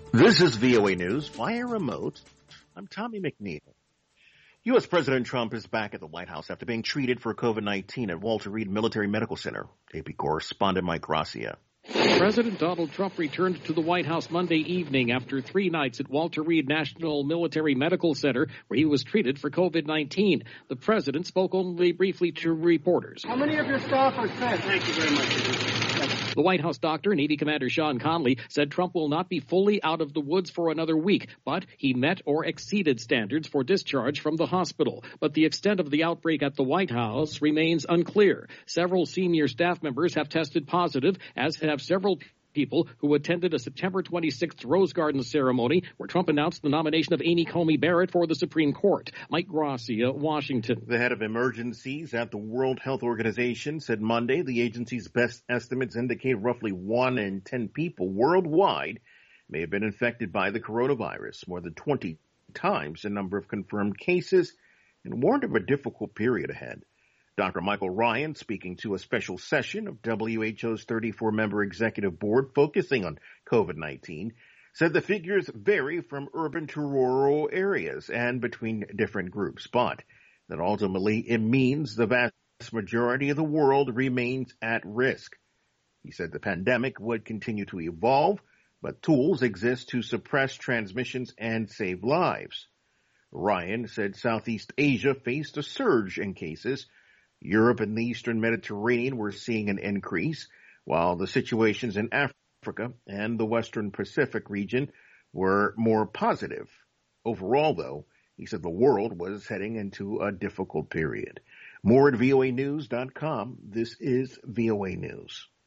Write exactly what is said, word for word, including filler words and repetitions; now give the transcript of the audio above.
This is V O A News via remote. I'm Tommy McNeil. U S. President Trump is back at the White House after being treated for COVID nineteen at Walter Reed Military Medical Center. A P correspondent Mike Gracia. President Donald Trump returned to the White House Monday evening after three nights at Walter Reed National Military Medical Center, where he was treated for COVID nineteen. The president spoke only briefly to reporters. How many of your staff are sick? Thank you very much. The White House doctor, Navy Commander Sean Conley, said Trump will not be fully out of the woods for another week, but he met or exceeded standards for discharge from the hospital. But the extent of the outbreak at the White House remains unclear. Several senior staff members have tested positive, as have several people who attended a September twenty-sixth Rose Garden ceremony where Trump announced the nomination of Amy Coney Barrett for the Supreme Court. Mike Gracia, Washington. The head of emergencies at the World Health Organization said Monday the agency's best estimates indicate roughly one in ten people worldwide may have been infected by the coronavirus, more than twenty times the number of confirmed cases, and warned of a difficult period ahead. Doctor Michael Ryan, speaking to a special session of W H O's thirty-four member executive board focusing on COVID nineteen, said the figures vary from urban to rural areas and between different groups, but that ultimately it means the vast majority of the world remains at risk. He said the pandemic would continue to evolve, but tools exist to suppress transmissions and save lives. Ryan said Southeast Asia faced a surge in cases. Europe and the Eastern Mediterranean were seeing an increase, while the situations in Africa and the Western Pacific region were more positive. Overall, though, he said the world was heading into a difficult period. More at V O A news dot com. This is V O A News.